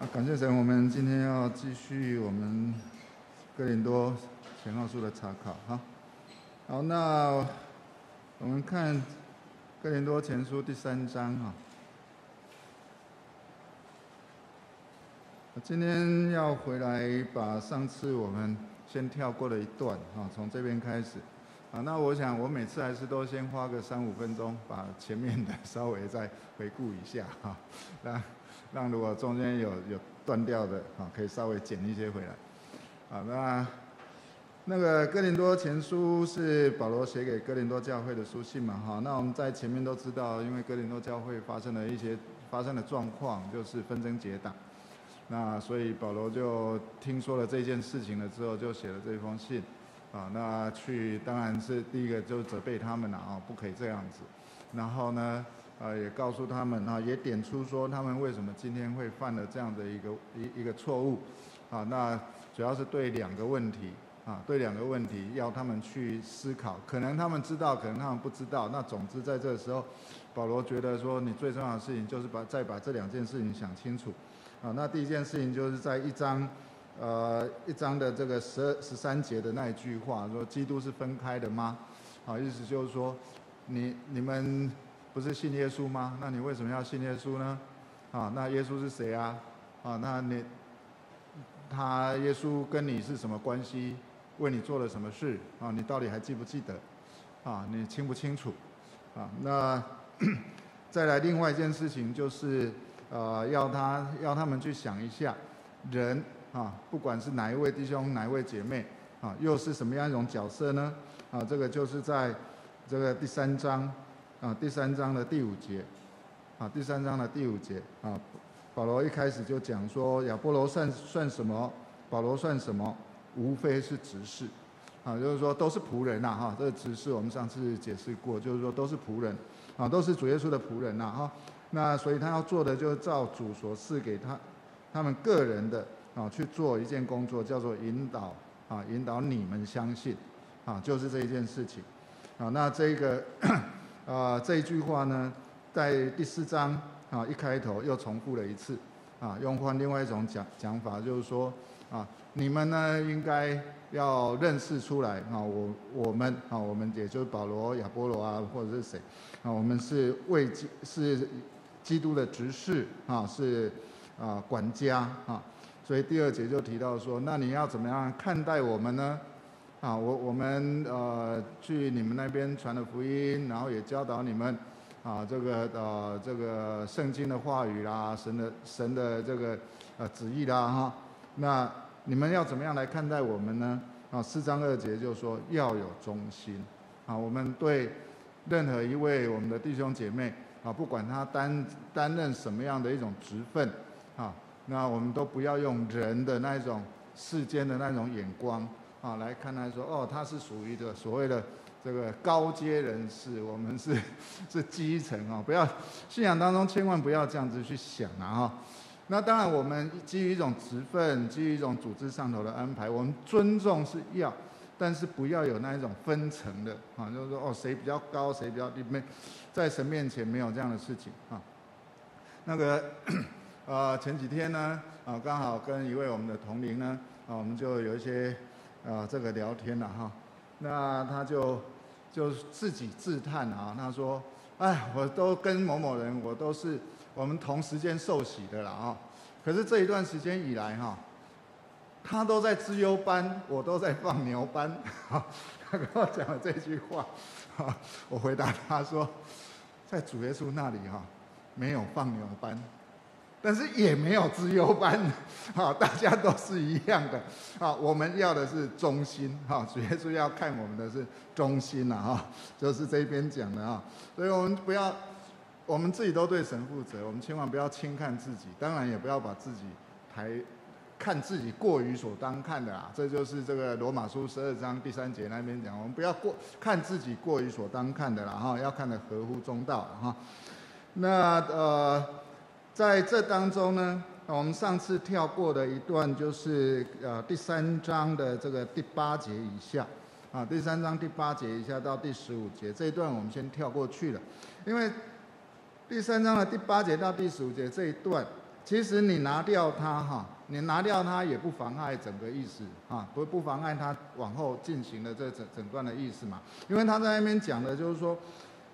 感谢神，我们今天要继续我们哥林多前后书的查考哈。好，那我们看哥林多前书第3章哈。今天要回来把上次我们先跳过的一段哈，从这边开始啊。那我想我每次还是都先花个3-5分钟，把前面的稍微再回顾一下哈，让如果中间有断掉的啊，可以稍微剪一些回来。啊，那个哥林多前书是保罗写给哥林多教会的书信嘛哈。那我们在前面都知道，因为哥林多教会发生的状况，就是纷争结党。那所以保罗就听说了这件事情了之后，就写了这封信啊。那当然是第一个就责备他们了啊，不可以这样子。然后呢，也告诉他们啊，也点出说他们为什么今天会犯了这样的一个错误啊。那主要是对2个问题啊，对2个问题要他们去思考，可能他们知道，可能他们不知道。那总之在这个时候，保罗觉得说，你最重要的事情就是再把这2件事情想清楚啊。那第一件事情就是在1章的这个13节的那一句话，说基督是分开的吗？啊，意思就是说，你们不是信耶稣吗？那你为什么要信耶稣呢？啊，那耶稣是谁啊？啊，那耶稣跟你是什么关系？为你做了什么事？啊，你到底还记不记得？啊，你清不清楚？啊，那再来另外一件事情就是，要他们去想一下，人啊，不管是哪一位弟兄、哪一位姐妹啊，又是什么样一种角色呢？啊，这个就是在这个第3章。第3章的第5节，第3章的第5节啊，保罗一开始就讲说，亚波罗算什么？保罗算什么？无非是执事，啊，就是说都是仆人呐，哈，这个执事我们上次解释过，就是说都是仆人，啊，都是主耶稣的仆人呐，哈。那所以他要做的就是照主所赐给他们个人的啊去做一件工作，叫做引导你们相信，啊，就是这一件事情，啊，那这个。这一句话呢，在第4章啊一开头又重复了一次，啊，用换另外一种讲法，就是说啊，你们呢应该要认识出来啊，我们也就是保罗、亚波罗啊，或者是谁啊，我们是基督的执事啊，是管家啊，所以第2节就提到说，那你要怎么样看待我们呢？啊，我们去你们那边传了福音，然后也教导你们啊，这个圣经的话语啦，神的这个旨意啦哈。那你们要怎么样来看待我们呢？啊，4章2节就说要有忠心啊，我们对任何一位我们的弟兄姐妹啊，不管他担任什么样的一种职分啊，那我们都不要用人的那种世间的那种眼光。啊，来看待说，哦，他是属于的所谓的这个高阶人士，我们是基层啊，不要信仰当中千万不要这样子去想啊哈。那当然，我们基于一种职分，基于一种组织上头的安排，我们尊重是要，但是不要有那一种分层的啊，就是说哦，谁比较高，谁比较低，在神面前没有这样的事情啊。那个前几天呢刚好跟一位我们的同龄呢我们就有一些。这个聊天了哈，那他就自己自叹啊，他说：“哎，我都跟某某人，我们同时间受洗的啦啊，可是这一段时间以来哈，他都在资优班，我都在放牛班。”他跟我讲了这句话，我回答他说：“在主耶稣那里哈，没有放牛班。”但是也没有资优班，大家都是一样的，我们要的是忠心，主耶稣要看我们的是忠心呐，就是这边讲的啊，所以我们自己都对神负责，我们千万不要轻看自己，当然也不要把自己看自己过于所当看的啦，这就是这个罗马书12章第3节那边讲，我们不要看自己过于所当看的啦，要看得合乎中道哈。那在这当中呢，我们上次跳过的一段就是第3章的这个第8节以下，第3章第8节以下到第15节这一段我们先跳过去了，因为第3章的第8节到第15节这一段其实你拿掉它哈，你拿掉它也不妨碍整个意思啊，不妨碍它往后进行的这整段的意思嘛。因为他在那边讲的就是说，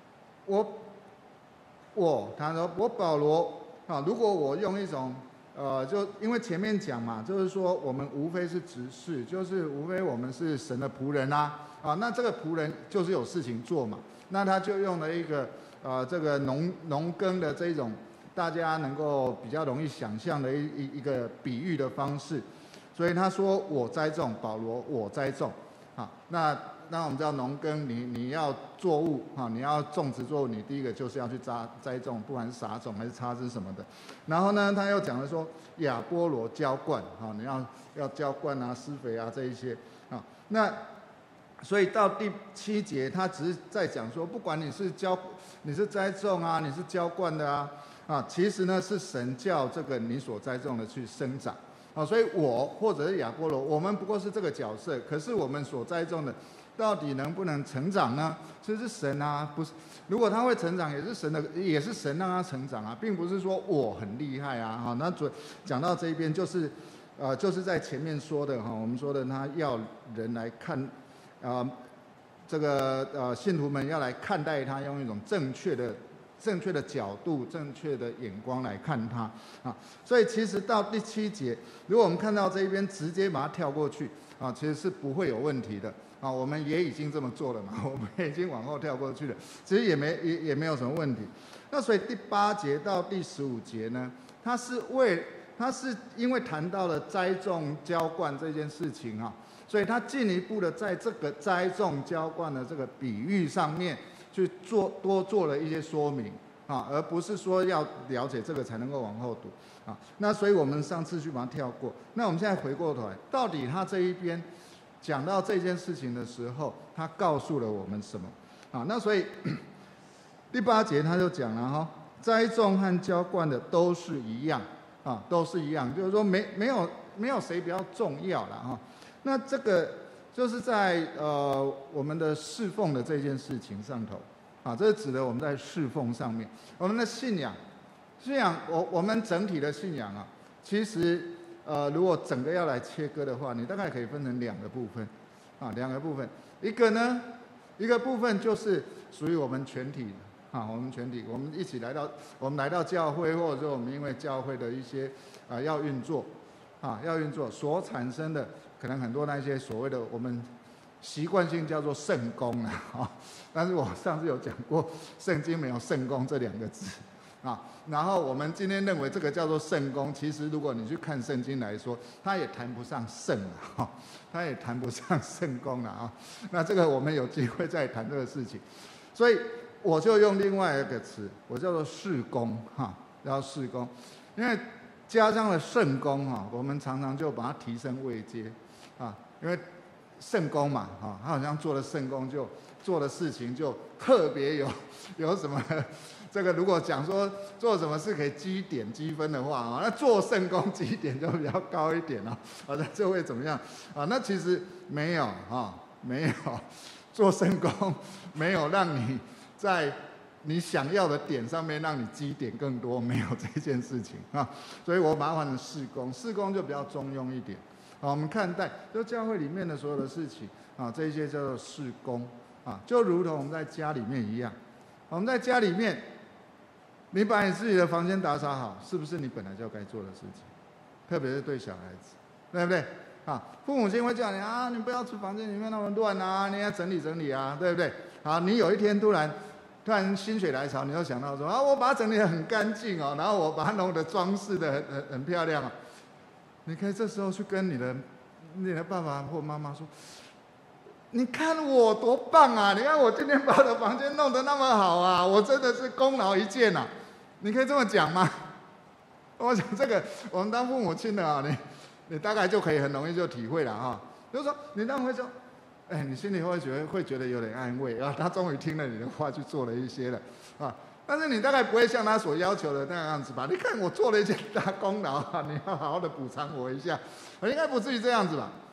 他说我保罗啊，如果我用一种就因为前面讲嘛，就是说我们无非是执事，就是无非我们是神的仆人啊，那这个仆人就是有事情做嘛，那他就用了一个这个农耕的这种大家能够比较容易想象的一个比喻的方式，所以他说我栽种，保罗我栽种，那我们知道农耕，你要作物你要种植作物，你第一个就是要去栽种，不管是撒种还是插枝什么的。然后呢，他又讲了说亚波罗浇灌你要浇灌啊、施肥啊这一些那所以到第7节，他只是在讲说，不管你是栽种啊，你是浇灌的其实呢是神叫这个你所栽种的去生长所以我或者是亚波罗，我们不过是这个角色，可是我们所栽种的到底能不能成长呢？这是神不是。如果他会成长，也是神让他成长并不是说我很厉害那讲到这一边就是在前面说的我们说的他要人来看这个信徒们要来看待他，用一种正确的角度、正确的眼光来看他所以其实到第7节，如果我们看到这一边直接把它跳过去其实是不会有问题的我们也已经这么做了嘛，我们已经往后跳过去了，其实也没有什么问题。那所以第8节到第15节呢，它是因为谈到了栽种、浇灌这件事情所以他进一步的在这个栽种、浇灌的这个比喻上面去多做了一些说明而不是说要了解这个才能够往后读那所以我们上次去把它跳过。那我们现在回过头来，到底他这一边讲到这件事情的时候，他告诉了我们什么那所以第8节他就讲了栽种和浇灌的都是一样都是一样，就是说没有谁比较重要了那这个就是在我们的侍奉的这件事情上头这是指的我们在侍奉上面，我们的信仰，我们整体的信仰其实如果整个要来切割的话，你大概可以分成2个部分2个部分，一个部分就是属于我们全体我们全体，我们一起来到教会，或者说我们因为教会的一些要运作所产生的，可能很多那些所谓的我们习惯性叫做圣功但是我上次有讲过，圣经没有圣功这2个字然后我们今天认为这个叫做圣功，其实如果你去看圣经来说，它也谈不上圣它也谈不上圣功那这个我们有机会再谈这个事情，所以我就用另外一个词，我叫做事工叫事工，因为加上了圣功我们常常就把它提升位阶因为圣功嘛他好像做了圣功，就做的事情就特别有什么这个如果讲说做什么事可以积分的话那做圣功积点就比较高一点那就会怎么样那其实没有没有做圣功，没有让你在你想要的点上面让你积点更多，没有这件事情所以我把它换成事工就比较中庸一点我们看待就教会里面的所有的事情这些叫做事工就如同我们在家里面一样，我们在家里面，你把你自己的房间打扫好，是不是你本来就该做的事情？特别是对小孩子，对不对父母亲会叫你你不要去房间里面那么乱你要整理整理对不对你有一天突然心血来潮，你就想到说我把它整理得很干净然后我把它弄得装饰得很漂亮你可以这时候去跟你的爸爸或妈妈说，你看我多棒你看我今天把我的房间弄得那么好我真的是功劳一件你可以这么讲吗？我想这个我们当父母亲的你大概就可以很容易就体会了就是说你当然会说你心里会觉得有点安慰他终于听了你的话去做了一些了但是你大概不会像他所要求的那样子吧？你看我做了一件大功劳你要好好的补偿我一下应该不至于这样子吧？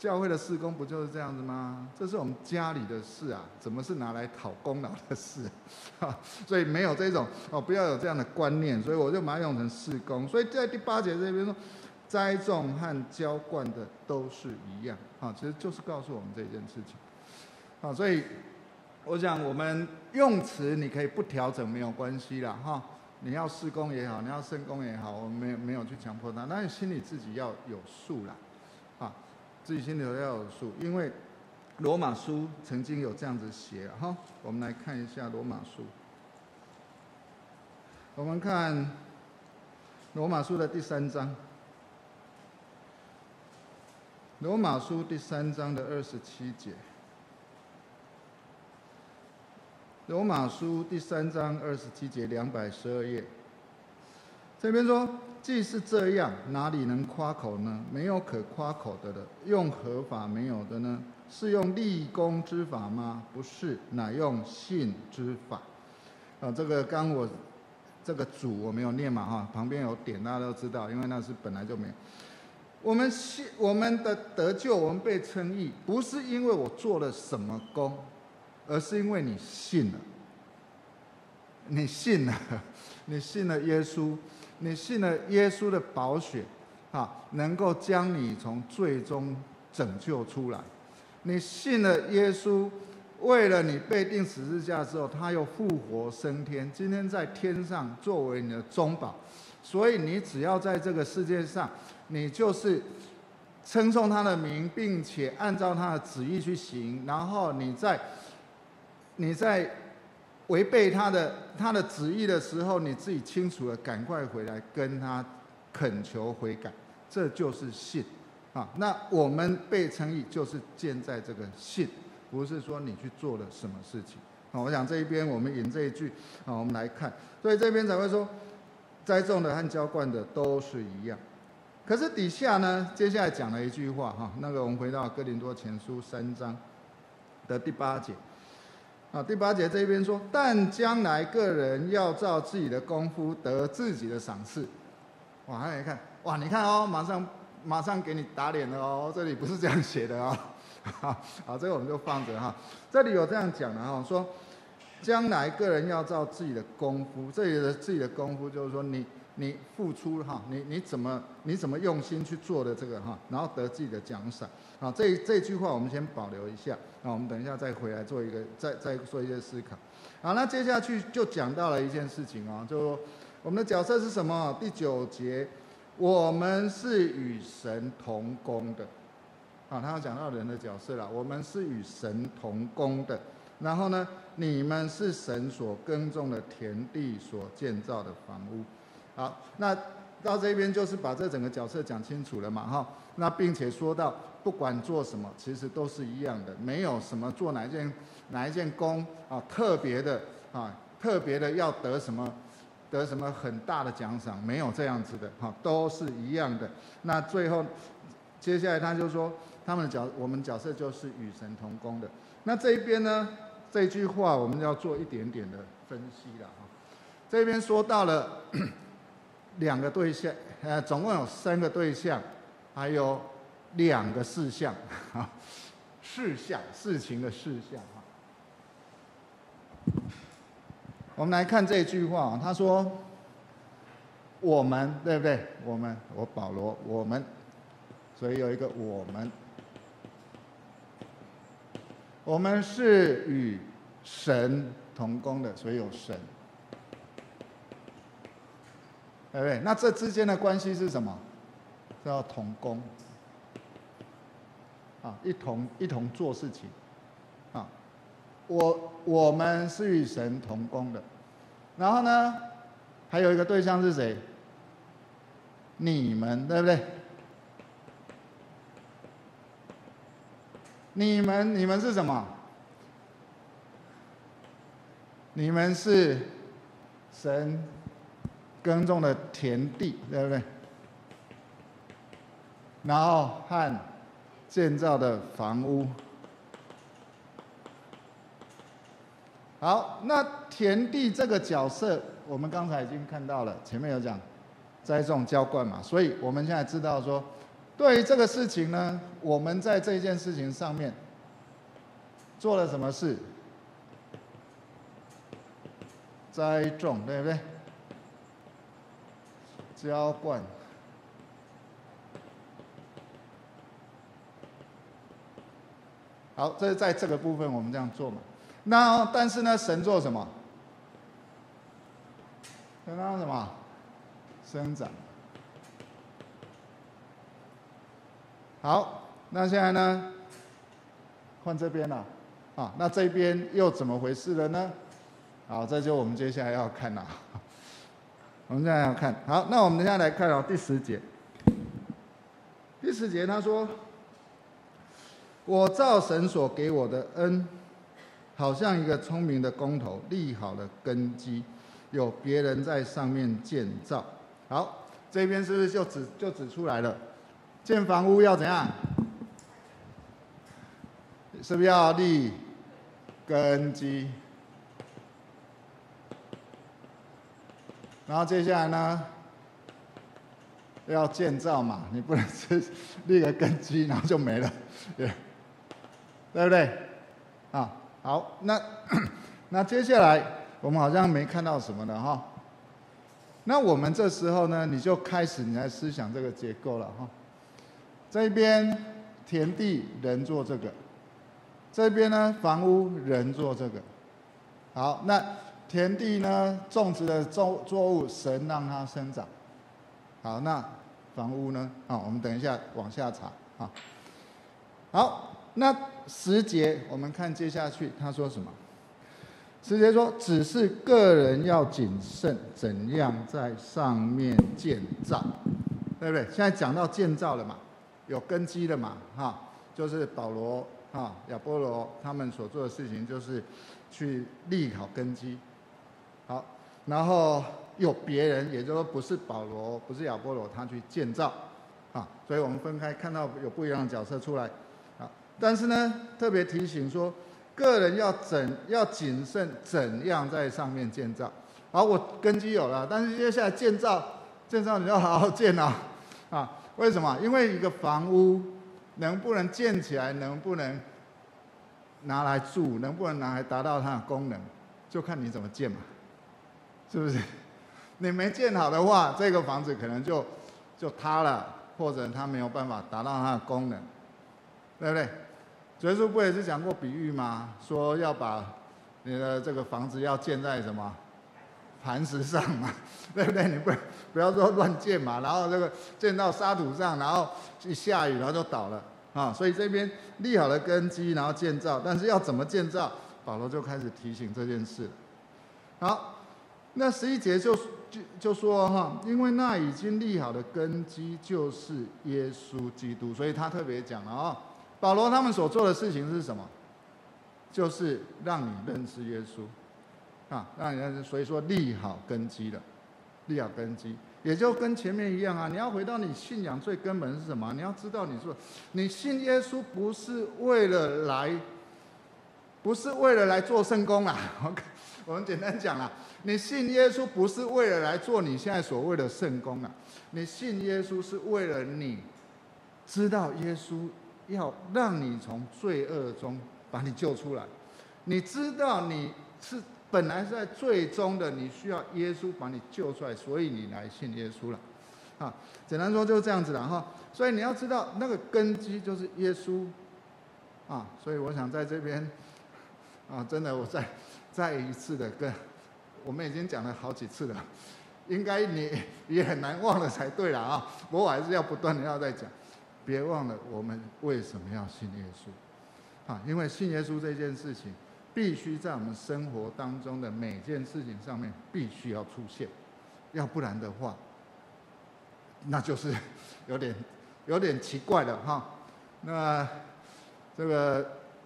教会的事工不就是这样子吗？这是我们家里的事啊，怎么是拿来讨功劳的事？所以没有这种不要有这样的观念，所以我就把它用成事工。所以在第8节这边说，栽种和浇灌的都是一样其实就是告诉我们这件事情所以我想我们用词你可以不调整没有关系啦你要事工也好，你要圣工也好，我们没有去强迫他，但是心里自己要有数啦自己心里头要有数，因为罗马书曾经有这样子写我们来看一下罗马书。我们看罗马书的第3章，罗马书第3章的27节。罗马书第3章27节，212页。这边说，既是这样，哪里能夸口呢？没有可夸口的了。用何法没有的呢？是用立功之法吗？不是，乃用信之法。这个我这个主我没有念嘛旁边有点，大家都知道，因为那是本来就没有。我们的得救，我们被称义，不是因为我做了什么功，而是因为你信了。你信了，你信了耶稣。你信了耶稣的宝血能够将你从罪中拯救出来。你信了耶稣，为了你被钉十字架之后，他又复活升天，今天在天上作为你的中保。所以你只要在这个世界上，你就是称颂他的名，并且按照他的旨意去行，然后你在违背他的旨意的时候，你自己清楚的赶快回来跟他恳求悔改，这就是信那我们被称义就是建在这个信，不是说你去做了什么事情我想这一边我们引这一句我们来看，所以这边才会说，栽种的和浇灌的都是一样。可是底下呢，接下来讲了一句话那个我们回到哥林多前书3章的第8节。第8节这边说，但将来个人要照自己的功夫得自己的赏赐。哇，你看，你看马上给你打脸了这里不是这样写的好，这个我们就放着这里有这样讲的说，将来个人要照自己的功夫，这里的自己的功夫就是说你付出你怎么用心去做的这个然后得自己的奖赏这句话我们先保留一下我们等一下再回来做一个再做一些思考那接下去就讲到了一件事情就说我们的角色是什么？第9节，我们是与神同工的他要讲到人的角色了，我们是与神同工的。然后呢，你们是神所耕种的田地，所建造的房屋。好，那到这边就是把这整个角色讲清楚了嘛那并且说到不管做什么其实都是一样的，没有什么做哪一件工特别的要得什么很大的奖赏，没有这样子的都是一样的。那最后接下来他就说我们角色就是与神同工的。那这一边呢，这句话我们要做一点点的分析了这边说到了2个对象总共有3个对象，还有2个事项事情的事项我们来看这句话他说我们，对不对？我保罗，我们，所以有一个我们是与神同工的，所以有神，对不对？那这之间的关系是什么？叫同工一同做事情我们是与神同工的。然后呢，还有一个对象是谁？你们，对不对？你们是什么？你们是神耕种的田地，对不对？然后和建造的房屋。好，那田地这个角色，我们刚才已经看到了，前面有讲栽种浇灌嘛，所以我们现在知道说， 对于这个事情呢，我们在这件事情上面做了什么事？栽种，对不对？浇灌。好，这是在这个部分我们这样做嘛。那但是呢，神做什么？神让什么？生长。好，那现在呢，换这边了，啊，那这边又怎么回事了呢？好，这就我们接下来要看了。我们现在要看，好，那我们现在来看第10节。第10节他说：“我照神所给我的恩，好像一个聪明的工头，立好了根基，有别人在上面建造。”好，这边是不是就指出来了？建房屋要怎样？是不是要立根基？然后接下来呢，要建造嘛，你不能是立个根基然后就没了，对不对？啊，好，那接下来我们好像没看到什么了哈。那我们这时候呢，你就开始你来思想这个结构了哈。这边田地人做这个，这边呢房屋人做这个。好，那田地呢种植的作物，神让它生长。好，那房屋呢？我们等一下往下查啊。好，那10节我们看接下去他说什么？10节说，只是个人要谨慎，怎样在上面建造，对不对？现在讲到建造了嘛，有根基了嘛，就是保罗亚波罗他们所做的事情，就是去立好根基。好，然后有别人，也就是说不是保罗，不是亚波罗，他去建造，所以我们分开看到有不一样的角色出来，但是呢，特别提醒说，个人要谨慎，怎样在上面建造。好，我根基有了，但是接下来建造你要好好建为什么？因为一个房屋能不能建起来，能不能拿来住，能不能拿来达到它的功能，就看你怎么建嘛，是不是？你没建好的话，这个房子可能就塌了，或者它没有办法达到它的功能，对不对？主耶稣不也是讲过比喻吗？说要把你的这个房子要建在什么磐石上嘛，对不对？你不要说乱建嘛，然后这个建到沙土上，然后一下雨然后就倒了所以这边立好了根基，然后建造，但是要怎么建造，保罗就开始提醒这件事。好，那11节就说因为那已经立好的根基就是耶稣基督，所以他特别讲了保罗他们所做的事情是什么？就是让你认识耶稣让你认识，所以说立好根基了，立好根基，也就跟前面一样你要回到你信仰最根本是什么？你要知道，你信耶稣不是为了来做圣工啦。我们简单讲啦，你信耶稣不是为了来做你现在所谓的圣工啦，你信耶稣是为了你知道耶稣要让你从罪恶中把你救出来，你知道你是本来是在最终的，你需要耶稣把你救出来，所以你来信耶稣了简单说就是这样子了所以你要知道那个根基就是耶稣所以我想在这边真的我再一次的我们已经讲了好几次了，应该你也很难忘了才对了不过我还是要不断的要再讲，别忘了我们为什么要信耶稣因为信耶稣这件事情必须在我们生活当中的每件事情上面必须要出现，要不然的话那就是有点奇怪了那这个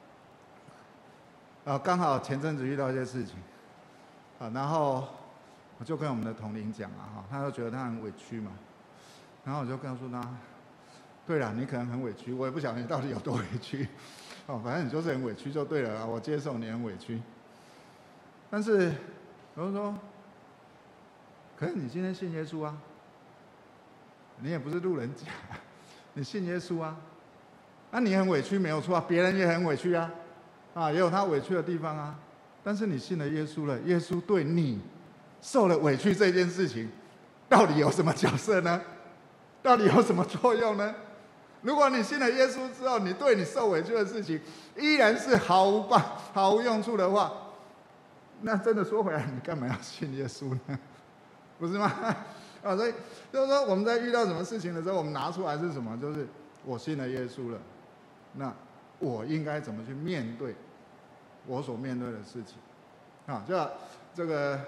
刚好前阵子遇到一些事情然后我就跟我们的同龄讲他就觉得他很委屈嘛，然后我就告诉他，对了，你可能很委屈，我也不晓得你到底有多委屈反正你就是很委屈就对了我接受你很委屈，但是我就说，可是你今天信耶稣你也不是路人甲你信耶稣啊，你很委屈没有错啊，别人也很委屈啊，也有他委屈的地方啊。但是你信了耶稣了，耶稣对你受了委屈这件事情，到底有什么角色呢？到底有什么作用呢？如果你信了耶稣之后，你对你受委屈的事情依然是毫无用处的话，那真的说回来，你干嘛要信耶稣呢？不是吗？所以就是说，我们在遇到什么事情的时候，我们拿出来是什么？就是我信了耶稣了，那我应该怎么去面对我所面对的事情？就这个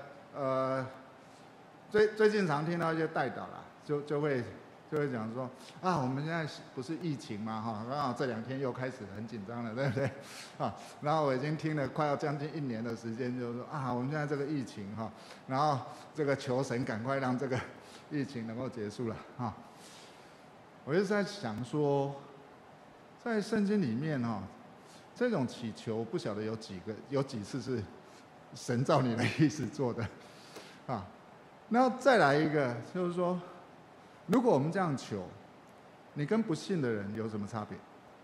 最近常听到一些代祷啦，就会讲说我们现在不是疫情嘛，刚好这2天又开始很紧张了，对不对？然后我已经听了快要将近1年的时间，就是说我们现在这个疫情然后这个求神赶快让这个疫情能够结束了我就在想说，在圣经里面这种祈求不晓得有几次是神照你的意思做的然后再来一个就是说，如果我们这样求，你跟不信的人有什么差别？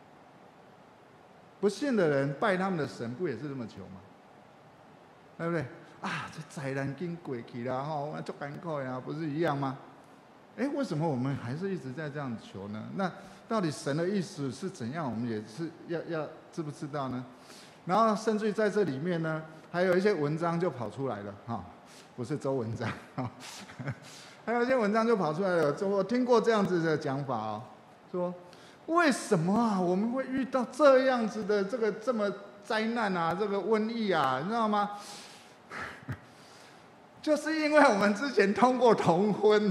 不信的人拜他们的神，不也是这么求吗？对不对？这灾难经过去啦，我足艰苦呀，不是一样吗？为什么我们还是一直在这样求呢？那到底神的意思是怎样？我们也是要知不知道呢？然后甚至于在这里面呢，还有一些文章就跑出来了不是周文章还有一些文章就跑出来了。我听过这样子的讲法说为什么我们会遇到这样子的这么灾难这个瘟疫你知道吗？就是因为我们之前通过同婚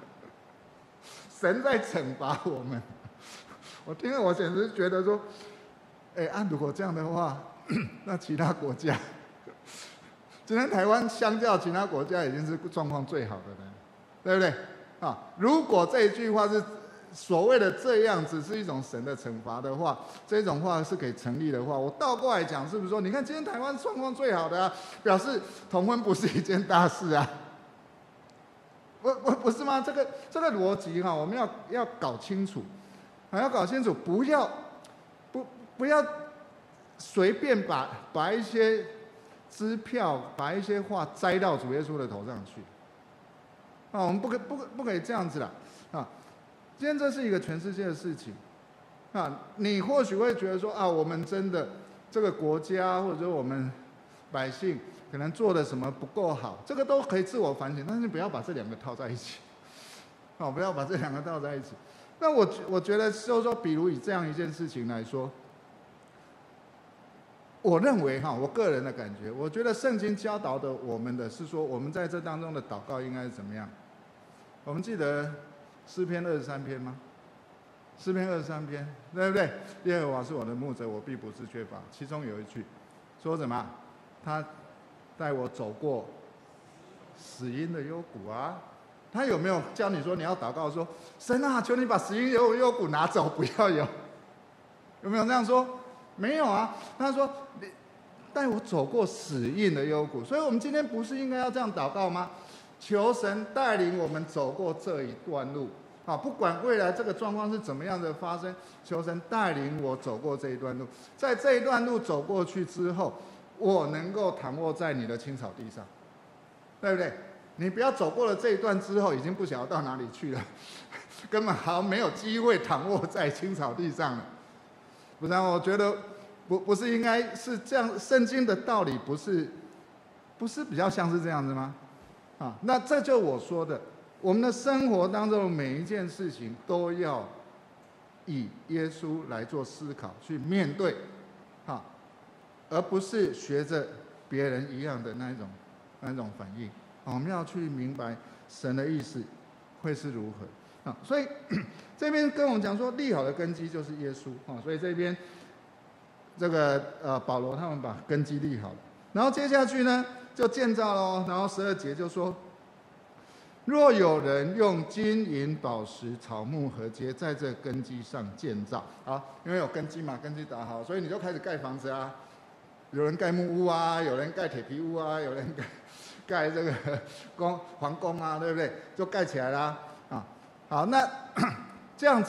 神在惩罚我们。我听了我简直觉得说，如果这样的话，那其他国家，今天台湾相较其他国家已经是状况最好的了，对不对？如果这一句话是所谓的这样子是一种神的惩罚的话，这种话是可以成立的话，我倒过来讲，是不是说，你看今天台湾状况最好的表示同婚不是一件大事不是吗？这个逻辑我们要搞清楚，要搞清楚，不要随便把一些支票，把一些话摘到主耶稣的头上去我们不可以这样子啦今天这是一个全世界的事情你或许会觉得说我们真的这个国家或者说我们百姓可能做的什么不够好，这个都可以自我反省，但是不要把这2个套在一起不要把这2个套在一起。那我觉得就是说，比如以这样一件事情来说，我认为我个人的感觉，我觉得圣经教导的我们的是说，我们在这当中的祷告应该是怎么样？我们记得诗篇23篇吗？诗篇23篇，对不对？耶和华是我的牧者，我必不致缺乏。其中有一句说什么？他带我走过死荫的幽谷他有没有教你说你要祷告说，神求你把死荫幽谷拿走，不要有？有没有这样说？没有他说你带我走过死荫的幽谷。所以我们今天不是应该要这样祷告吗？求神带领我们走过这一段路不管未来这个状况是怎么样的发生，求神带领我走过这一段路。在这一段路走过去之后，我能够躺卧在你的青草地上，对不对？你不要走过了这一段之后，已经不晓得到哪里去了，根本好像没有机会躺卧在青草地上了。不然我觉得不是应该是这样，圣经的道理不是比较像是这样子吗？那这就是我说的，我们的生活当中的每一件事情都要以耶稣来做思考，去面对而不是学着别人一样的那一种反应我们要去明白神的意思会是如何所以这边跟我们讲说，立好的根基就是耶稣所以这边这个保罗他们把根基立好了，然后接下去呢就建造咯。然后12节就说，若有人用金银宝石草木禾秸在这根基上建造因为有根基嘛，根基打好，所以你就开始盖房子有人盖木屋有人盖铁皮屋有人盖这个皇宫对不对？就盖起来啦好，那这样子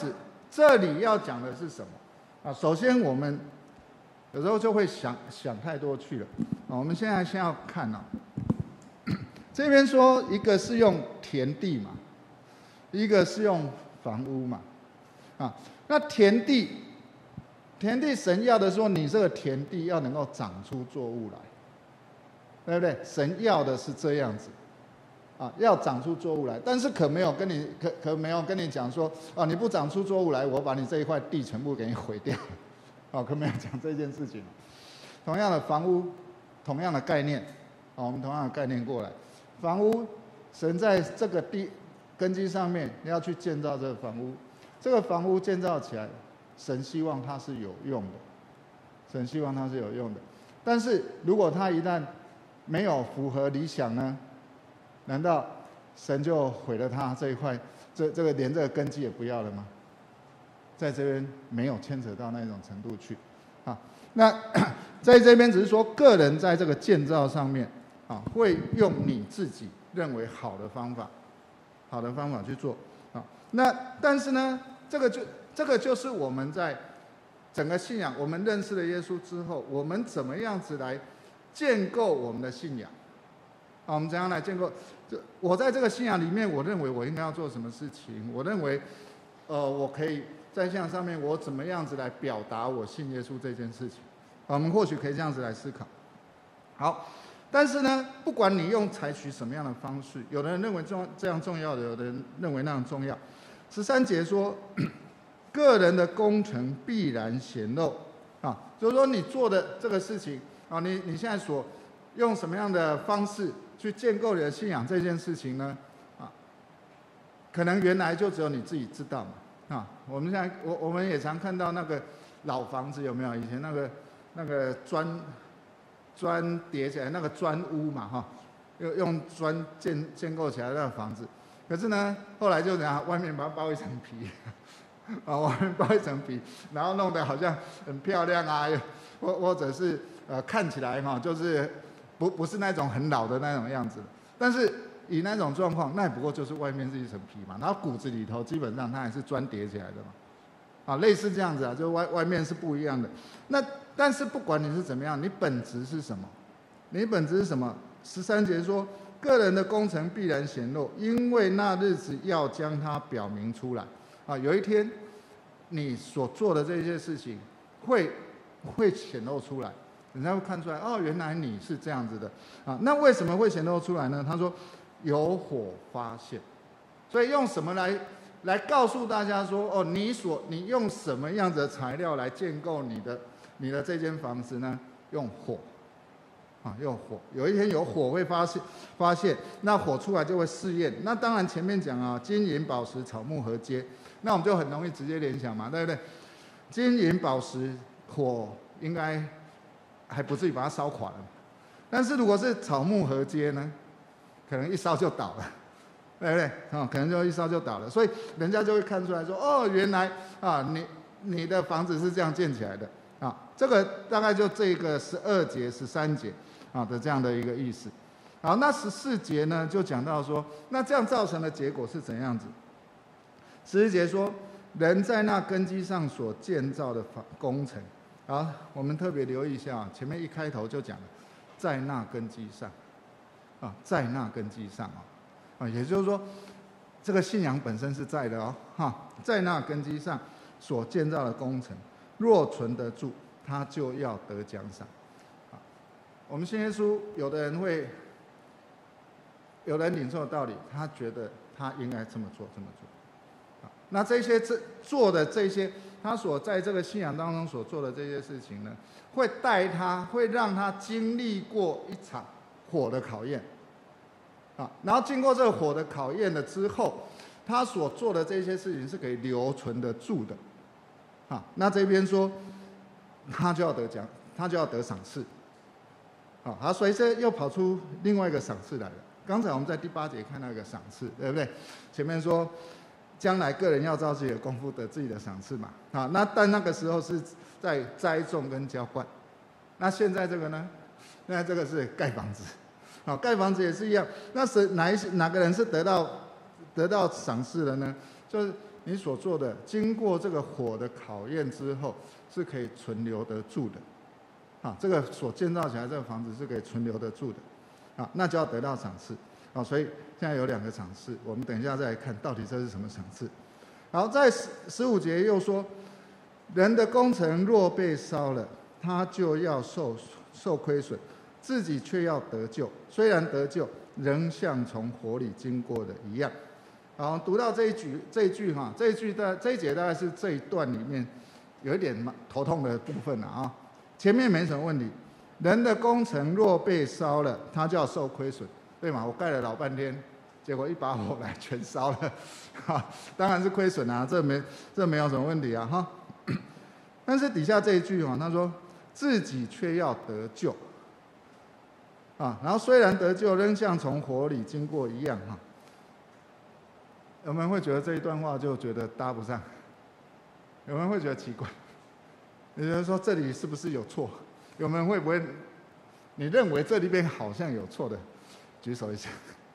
这里要讲的是什么？首先我们有时候就会想太多去了。我们现在先要看这边说一个是用田地嘛，一个是用房屋嘛。那田地神要的说，你这个田地要能够长出作物来，对不对？神要的是这样子。要长出作物来，但是可没有跟你讲说，你不长出作物来，我把你这一块地全部给你毁掉，可没有讲这件事情。同样的房屋，同样的概念，我们同样的概念过来，房屋，神在这个地根基上面要去建造这个房屋，这个房屋建造起来，神希望它是有用的，神希望它是有用的。但是如果它一旦没有符合理想呢？难道神就毁了他这一块，这个连这个根基也不要了吗？在这边没有牵扯到那种程度去，那在这边只是说个人在这个建造上面，会用你自己认为好的方法去做，那但是呢，这个就是我们在整个信仰，我们认识了耶稣之后，我们怎么样子来建构我们的信仰？我们怎样来建构？我在这个信仰里面，我认为我应该要做什么事情？我认为，我可以在信仰上面，我怎么样子来表达我信耶稣这件事情？我们或许可以这样子来思考。好，但是呢，不管你采取什么样的方式，有的人认为这样重要的，有的人认为那样重要。13节说，个人的工程必然显露，就是说你做的这个事情，你现在所用什么样的方式去建构你的信仰这件事情呢？可能原来就只有你自己知道嘛。我们现在我们也常看到那个老房子，有没有？以前那个砖叠起来那个砖屋嘛，用砖建构起来那个房子。可是呢，后来就外面把它包一层皮，外面包一层皮，然后弄得好像很漂亮啊，或者是看起来就是不是那种很老的那种样子，但是以那种状况，那也不过就是外面是一层皮嘛，然后骨子里头基本上它还是砖叠起来的嘛，类似这样子就外面是不一样的。那但是不管你是怎么样，你本质是什么？你本质是什么？13节说，个人的工程必然显露，因为那日子要将它表明出来。有一天你所做的这些事情会显露出来。人家会看出来，原来你是这样子的那为什么会显露出来呢？他说有火发现，所以用什么来告诉大家说，你用什么样子的材料来建构你的这间房子呢？用火用火。有一天有火会发现，那火出来就会试验。那当然前面讲金银宝石草木禾秸，那我们就很容易直接联想嘛，对不对？金银宝石火应该还不至于把它烧垮了，但是如果是草木禾秸呢，可能一烧就倒了，对不对？可能就一烧就倒了，所以人家就会看出来说，原来你的房子是这样建起来的这个大概就这个12节、13节的这样的一个意思。好，那14节呢就讲到说，那这样造成的结果是怎样子？14节说，人在那根基上所建造的工程。好，我们特别留意一下前面一开头就讲了，在那根基上，在那根基上也就是说，这个信仰本身是在的在那根基上所建造的工程，若存得住，他就要得奖赏。我们信耶稣，有的人领受道理，他觉得他应该这么做。那这些做的这些，他所在这个信仰当中所做的这些事情呢，会让他经历过一场火的考验然后经过这个火的考验了之后，他所做的这些事情是可以留存得住的那这边说他就要得奖，他就要得赏赐好，所以这又跑出另外一个赏赐来了。刚才我们在第8节看到一个赏赐，对不对？前面说将来个人要照自己的功夫得自己的赏赐嘛但那个时候是在栽种跟浇灌。那现在这个呢？现在这个是盖房子盖房子也是一样。那是哪个人是得到赏赐的呢？就是你所做的，经过这个火的考验之后，是可以存留得住的。啊，这个所建造起来这个房子是可以存留得住的。啊，那就要得到赏赐。啊，所以现在有2个赏赐，我们等一下再来看到底这是什么赏赐。好，在15节又说，人的工程若被烧了，他就要受亏损，自己却要得救。虽然得救，仍像从火里经过的一样。好，读到这一句哈，这一节大概是这一段里面有一点头痛的部分了啊。前面没什么问题，人的工程若被烧了，他就要受亏损，对吗？我盖了老半天，结果一把火来全烧了，哈，当然是亏损啊，这没有什么问题啊哈。但是底下这一句哈，他说自己却要得救啊，然后虽然得救，仍像从火里经过一样哈。有没有人会觉得这一段话就觉得搭不上？有没有人会觉得奇怪？有人说这里是不是有错？有没有人会不会？你认为这里边好像有错的，举手一下。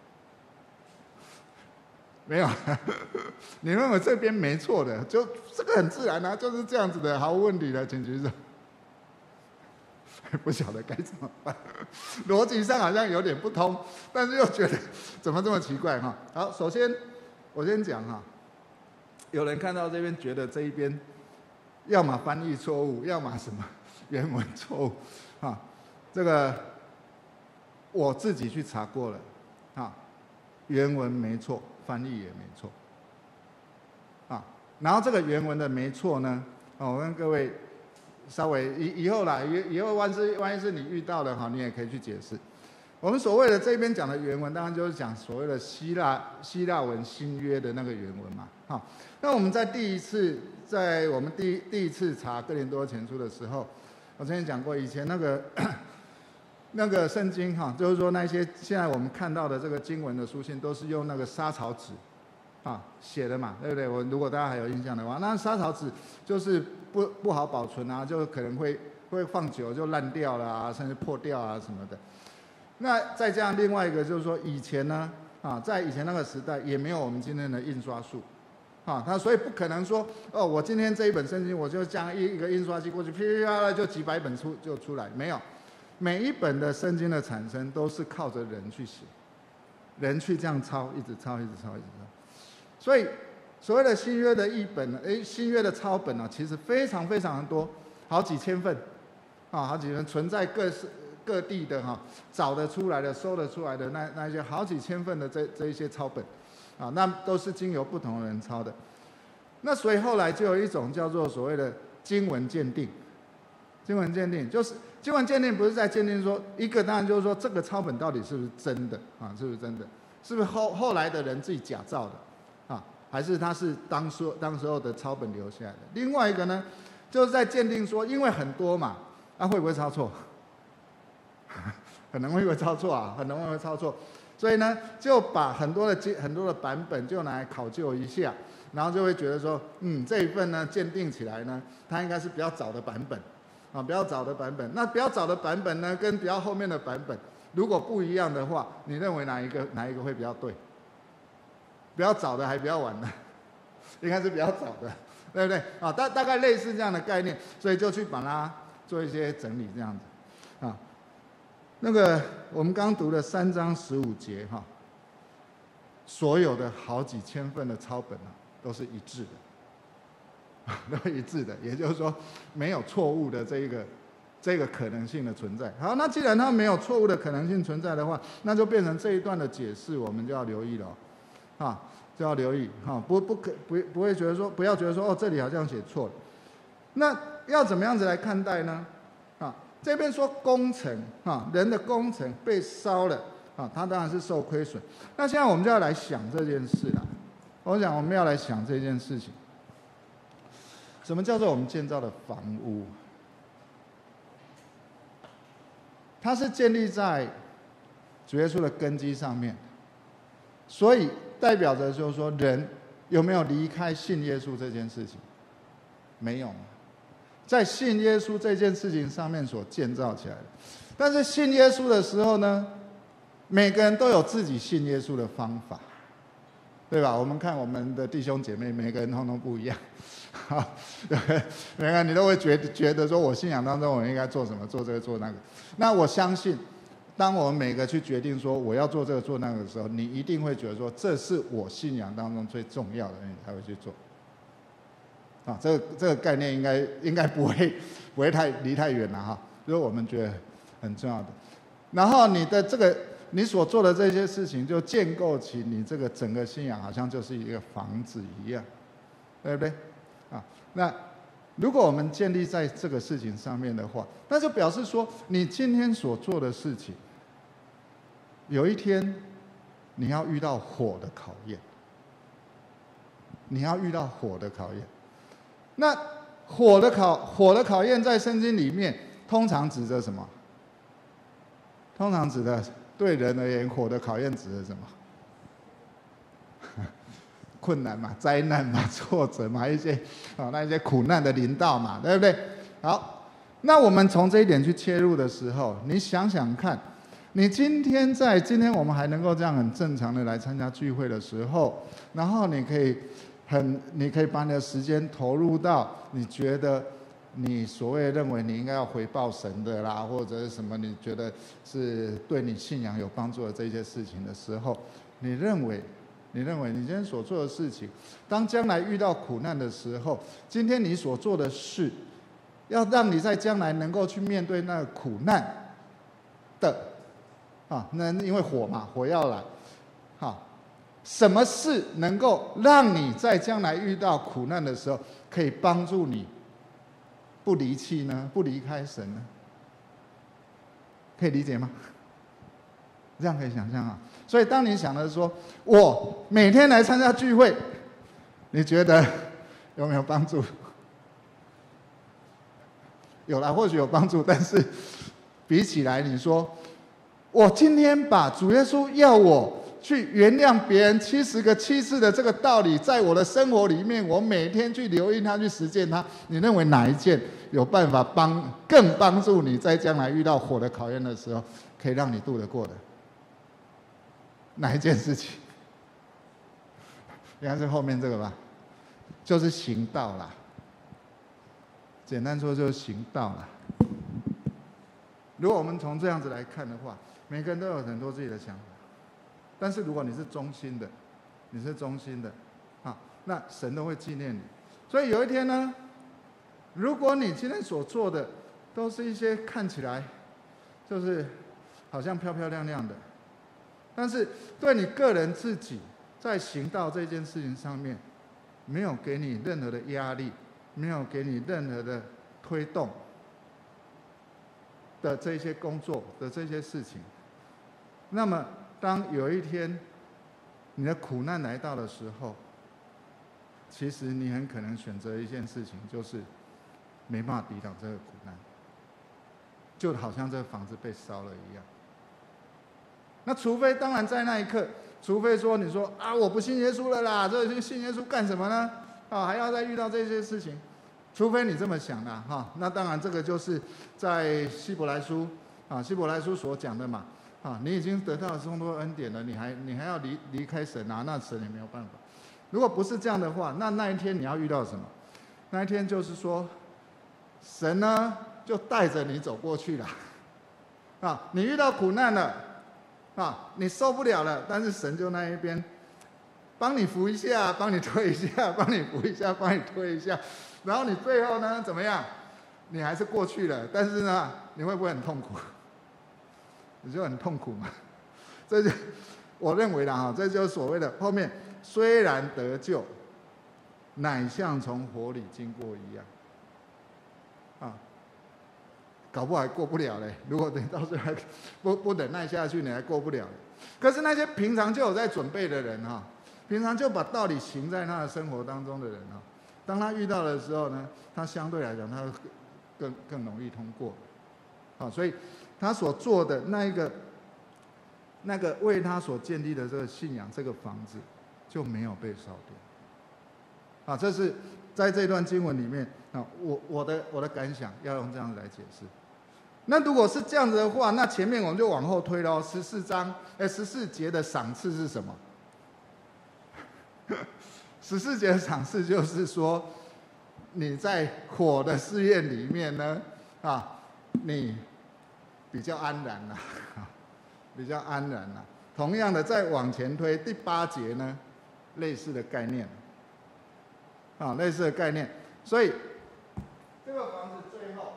没有，你认为这边没错的，就这个很自然啊，就是这样子的，毫无问题的，请举手。不晓得该怎么办，逻辑上好像有点不通，但是又觉得怎么这么奇怪哈？好，首先我先讲哈，有人看到这边觉得这一边，要么翻译错误，要么什么原文错误，啊，这个我自己去查过了，啊，原文没错，翻译也没错，啊，然后这个原文的没错呢，我跟各位稍微以后啦，以后万一是你遇到的哈，你也可以去解释。我们所谓的这边讲的原文，当然就是讲所谓的希腊文新约的那个原文嘛。好，那我们在我们第一次查哥林多前书的时候，我之前讲过，以前那个圣经哈，就是说那些现在我们看到的这个经文的书信，都是用那个沙草纸啊写的嘛，对不对？如果大家还有印象的话，那沙草纸就是不好保存啊，就可能会放久就烂掉了啊，甚至破掉啊什么的。那再加上另外一个就是说，以前呢啊，在以前那个时代也没有我们今天的印刷术啊，所以不可能说哦，我今天这一本圣经我就将一个印刷机过去，噼里啪啦就几百本就出来，没有。每一本的圣经的产生都是靠着人去写，人去这样抄，一直抄，一直抄，一直抄。所以所谓的新约的译本，新约的抄本呢，其实非常非常的多，好几千份啊，好几千存在各地的哈，找得出来的、搜得出来的那一些好几千份的这一些抄本啊，那都是经由不同的人抄的。那所以后来就有一种叫做所谓的经文鉴定。经文鉴定就是经文鉴定，不是在鉴定说一个，当然就是说这个抄本到底是不是真的啊？是不是真的？是不是后来的人自己假造的啊？还是他是当时候的抄本留下来的？另外一个呢，就是在鉴定说，因为很多嘛，会不会抄错？很容易会抄错啊，很容易会抄错。所以呢，就把很多的版本就拿来考究一下，然后就会觉得说，这一份呢鉴定起来呢，它应该是比较早的版本。啊，比较早的版本，那比较早的版本呢，跟比较后面的版本，如果不一样的话，你认为哪一个会比较对？比较早的还比较晚的？应该是比较早的，对不对？啊，大概类似这样的概念，所以就去把它做一些整理，这样子。啊，那个我们刚读的3章15节哈，所有的好几千份的抄本都是一致的。都一致的，也就是说没有错误的这个可能性的存在。好，那既然它没有错误的可能性存在的话，那就变成这一段的解释我们就要留意了，啊，就要留意哈，不会觉得说，不要觉得说哦这里好像写错了。那要怎么样子来看待呢？啊，这边说工程啊，人的工程被烧了啊，他当然是受亏损。那现在我们就要来想这件事了。我想我们要来想这件事情。什么叫做我们建造的房屋？它是建立在主耶稣的根基上面，所以代表着就是说，人有没有离开信耶稣这件事情？没有，在信耶稣这件事情上面所建造起来的。但是信耶稣的时候呢，每个人都有自己信耶稣的方法， 对吧？我们看我们的弟兄姐妹，每个人通通不一样。好，对，每个人你都会觉得说，我信仰当中我应该做什么，做这个做那个。那我相信，当我们每个去决定说我要做这个做那个的时候，你一定会觉得说，这是我信仰当中最重要的，你才会去做。啊，这个概念应该不会离太远了哈，就是我们觉得很重要的。然后你所做的这些事情，就建构起你这个整个信仰，好像就是一个房子一样，对不对？啊，那如果我们建立在这个事情上面的话，那就表示说，你今天所做的事情，有一天你要遇到火的考验，你要遇到火的考验。那火的考验在圣经里面，通常指着什么？通常指的对人而言，火的考验指的什么？困难嘛，灾难嘛，挫折嘛，那一些苦难的临到嘛，对不对？好，那我们从这一点去切入的时候，你想想看，你今天我们还能够这样很正常的来参加聚会的时候，然后你可以把你的时间投入到你觉得你所谓认为你应该要回报神的啦，或者是什么你觉得是对你信仰有帮助的这些事情的时候，你认为你今天所做的事情，当将来遇到苦难的时候，今天你所做的事，要让你在将来能够去面对那个苦难的那因为火嘛，火要来，什么事能够让你在将来遇到苦难的时候，可以帮助你不离弃呢？不离开神呢？可以理解吗？这样可以想象啊。所以当你想的说，我每天来参加聚会，你觉得有没有帮助？有啦，或许有帮助，但是比起来，你说我今天把主耶稣要我去原谅别人70个7次的这个道理，在我的生活里面，我每天去留意它，去实践它。你认为哪一件有办法更帮助你在将来遇到火的考验的时候，可以让你度得过的？哪一件事情？应该是后面这个吧，就是行道啦。简单说就是行道啦。如果我们从这样子来看的话，每个人都有很多自己的想法。但是如果你是忠心的，那神都会纪念你。所以有一天呢，如果你今天所做的都是一些看起来就是好像漂漂亮亮的，但是对你个人自己在行道这件事情上面，没有给你任何的压力，没有给你任何的推动的这些工作的这些事情，那么当有一天你的苦难来到的时候，其实你很可能选择一件事情，就是没办法抵挡这个苦难，就好像这个房子被烧了一样。那除非当然在那一刻，除非说你说我不信耶稣了啦，这信耶稣干什么呢？还要再遇到这些事情，除非你这么想啦那当然这个就是在希伯来书所讲的嘛。你已经得到了这么多恩典了，你还要离开神那神也没有办法。如果不是这样的话，那一天你要遇到什么？那一天就是说，神呢就带着你走过去了。你遇到苦难了，你受不了了，但是神就那一边帮你扶一下，帮你推一下，帮你扶一下，帮你推一下，然后你最后呢怎么样？你还是过去了，但是呢，你会不会很痛苦？你就很痛苦嘛。这就我认为啦这就是所谓的后面虽然得救，乃像从火里经过一样。搞不好还过不了嘞。如果等到时候还不忍耐下去，你还过不了。可是那些平常就有在准备的人平常就把道理行在他的生活当中的人当他遇到的时候呢，他相对来讲他更容易通过。所以他所做的那个为他所建立的这个信仰，这个房子就没有被烧掉。这是在这段经文里面我的感想，要用这样子来解释。那如果是这样子的话，那前面我们就往后推咯。14节的赏赐是什么？ 14节的赏赐就是说，你在火的试验里面呢，你比较安然了，比较安然了。同样的，再往前推第8节呢，类似的概念，类似的概念。所以这个房子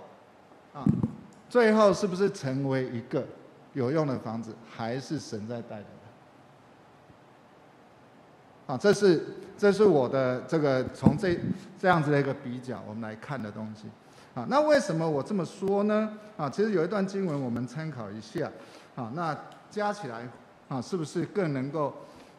最后是不是成为一个有用的房子，还是神在带领的？这是我的这个从这样子的一个比较，我们来看的东西。那为什么我这么说呢？其实有一段经文我们参考一下。那加起来是不是更能够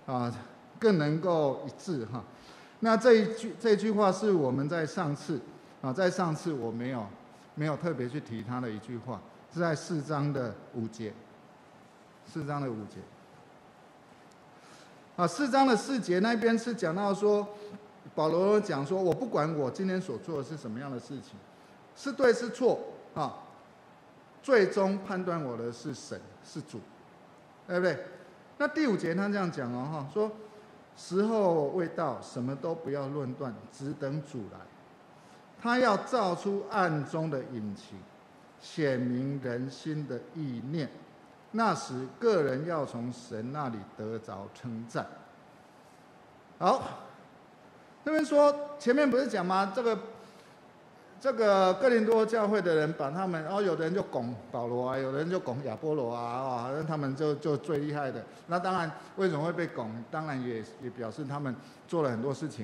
一致？那这句话是我们在上次我没有特别去提他的一句话，是在4章的5节。4章的5节。4章的4节那边是讲到说，保罗讲说，我不管我今天所做的是什么样的事情，是对是错最终判断我的是神，是主，对不对？那第5节他这样讲说时候未到，什么都不要论断，只等主来。他要照出暗中的隐情，显明人心的意念。那时，个人要从神那里得着称赞。好，那边说前面不是讲吗？这个哥林多教会的人把他们，有的人就拱保罗有的人就拱亚波罗好像他们就最厉害的。那当然，为什么会被拱？当然也表示他们做了很多事情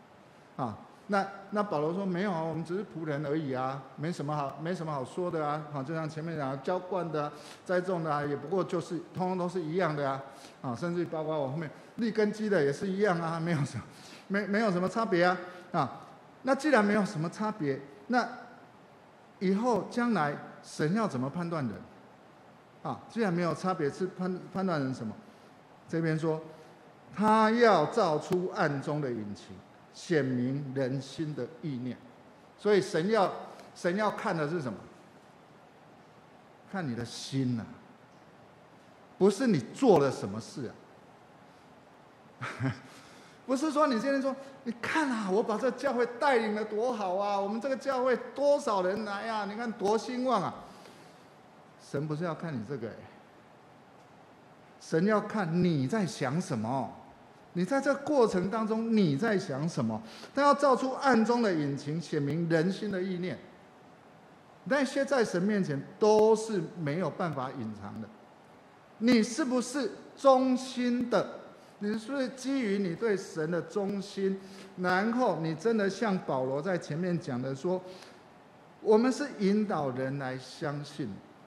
那保罗说没有我们只是仆人而已没什么好说的就像前面讲浇灌的栽种的也不过就是通通都是一样的甚至包括我后面立根基的也是一样没有什么差别那既然没有什么差别，那以后将来神要怎么判断人既然没有差别，是判断人什么？这边说他要照出暗中的隐情，显明人心的意念。所以神要看的是什么？看你的心不是你做了什么事不是说你今天说你看我把这教会带领的多好我们这个教会多少人来你看多兴旺神不是要看你这个神要看你在想什么，你在这个过程当中你在想什么？他要照出暗中的隐情，显明人心的意念。那些在神面前都是没有办法隐藏的。你是不是忠心的？你是不是基于你对神的忠心，然后你真的像保罗在前面讲的说，我们是引导人来相信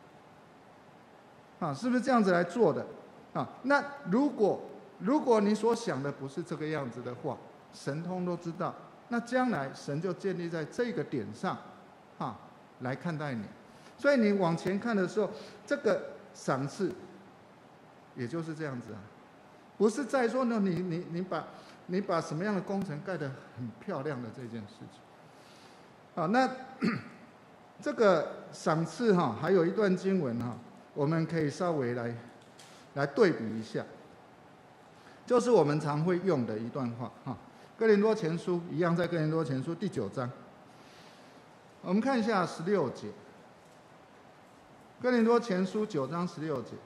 是不是这样子来做的那如果你所想的不是这个样子的话，神通都知道，那将来神就建立在这个点上来看待你。所以你往前看的时候，这个赏赐也就是这样子不是在说呢你把什么样的工程盖得很漂亮的这件事情那这个赏赐还有一段经文我们可以稍微来对比一下，就是我们常会用的一段话哥林多前书一样，在哥林多前书第9章，我们看一下16节。哥林多前书9章16节，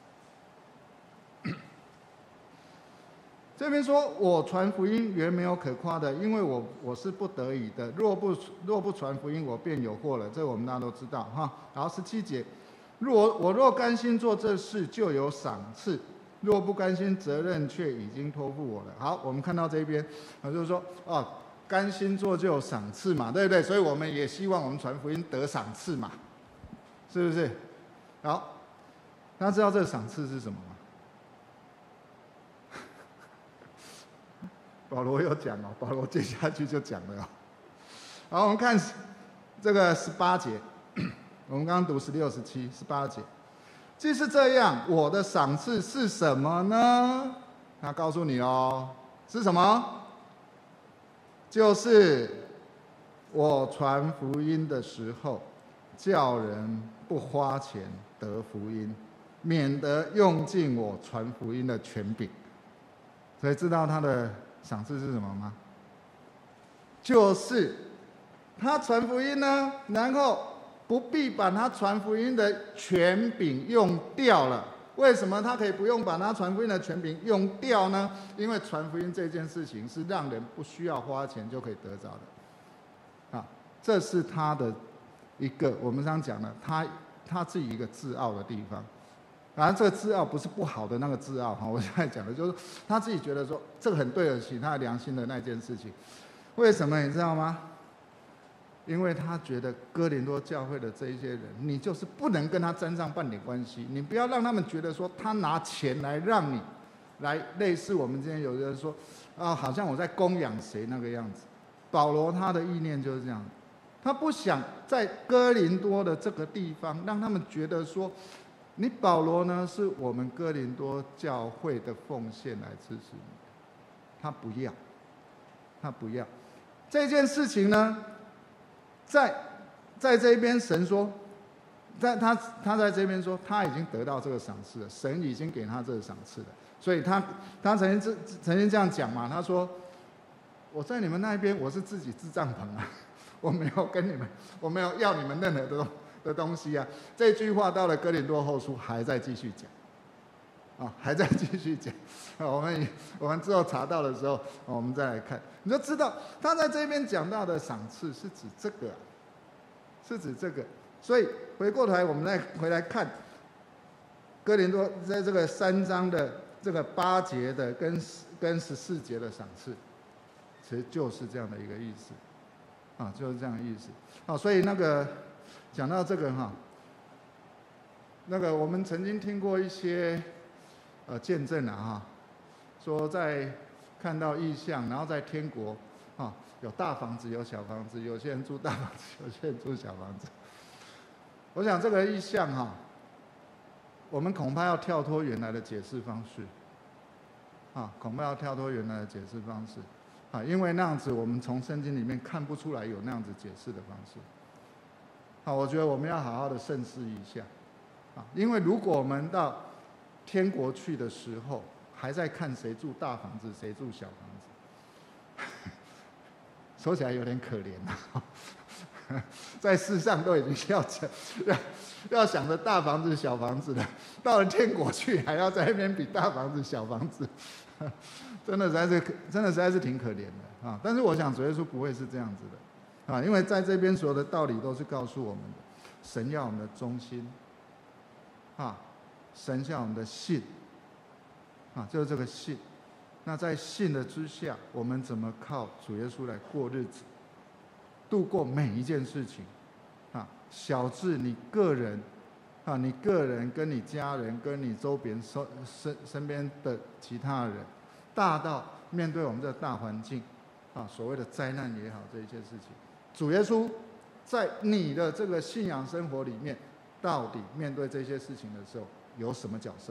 这边说我传福音原没有可夸的，因为我是不得已的，若不传福音，我便有祸了。这我们大家都知道然后17节，我若甘心做这事，就有赏赐；若不甘心，责任却已经托付我了。好，我们看到这边就是说甘心做就有赏赐嘛，对不对？所以我们也希望我们传福音得赏赐嘛，是不是？好，大家知道这个赏赐是什么吗？保罗有讲保罗接下去就讲了好，我们看这个18节，我们刚刚读16、17、18节。既是这样，我的赏赐是什么呢？他告诉你是什么？就是我传福音的时候，叫人不花钱得福音，免得用尽我传福音的权柄。所以知道他的赏赐是什么吗？就是他传福音呢，然后不必把他传福音的权柄用掉了。为什么他可以不用把他传福音的权柄用掉呢？因为传福音这件事情是让人不需要花钱就可以得着的，这是他的一个我们刚讲的，他自己一个自傲的地方。当然，这个自傲不是不好的那个自傲哈，我现在讲的就是他自己觉得说这个很对得起他的良心的那件事情。为什么你知道吗？因为他觉得哥林多教会的这一些人，你就是不能跟他沾上半点关系，你不要让他们觉得说他拿钱来让你，来类似我们今天有人说好像我在供养谁那个样子。保罗他的意念就是这样，他不想在哥林多的这个地方让他们觉得说，你保罗呢是我们哥林多教会的奉献来支持你，他不要，他不要这件事情呢。在这边神说，他在这边说他已经得到这个赏赐了，神已经给他这个赏赐了，所以他曾经这样讲嘛，他说我在你们那边我是自己支帐篷啊，我没有跟你们，我没有要你们任何的东西啊。这句话到了哥林多后书还在继续讲，还在继续讲。我们之后查到的时候，我们再来看，你就知道他在这边讲到的赏赐是指这个，是指这个。所以回过头来，我们再回来看哥林多在这个3章的这个8节的跟14节的赏赐，其实就是这样的一个意思，就是这样的意思。所以那个讲到这个那个我们曾经听过一些见证说在看到异象，然后在天国有大房子有小房子，有些人住大房子，有些人住小房子。我想这个异象我们恐怕要跳脱原来的解释方式，恐怕要跳脱原来的解释方式，因为那样子我们从圣经里面看不出来有那样子解释的方式。我觉得我们要好好的慎思一下，因为如果我们到天国去的时候，还在看谁住大房子，谁住小房子，说起来有点可怜在世上都已经要想着大房子小房子了，到了天国去还要在那边比大房子小房子，真的实在是挺可怜的但是我想主耶稣不会是这样子的因为在这边所有的道理都是告诉我们的，神要我们的忠心神要我们的信就是这个信。那在信的之下，我们怎么靠主耶稣来过日子，度过每一件事情小至你个人你个人跟你家人跟你周边身边的其他人，大到面对我们这大环境所谓的灾难也好，这一些事情，主耶稣在你的这个信仰生活里面，到底面对这些事情的时候有什么角色？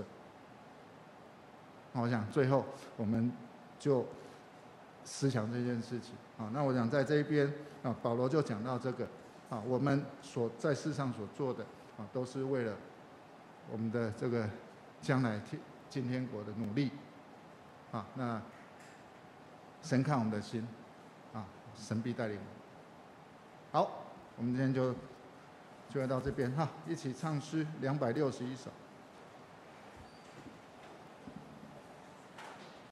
我想最后我们就思想这件事情那我想在这一边保罗就讲到这个我们在世上所做的都是为了我们的这个将来进天国的努力那神看我们的心神必带领我们。好，我们今天就会到这边一起唱诗261首。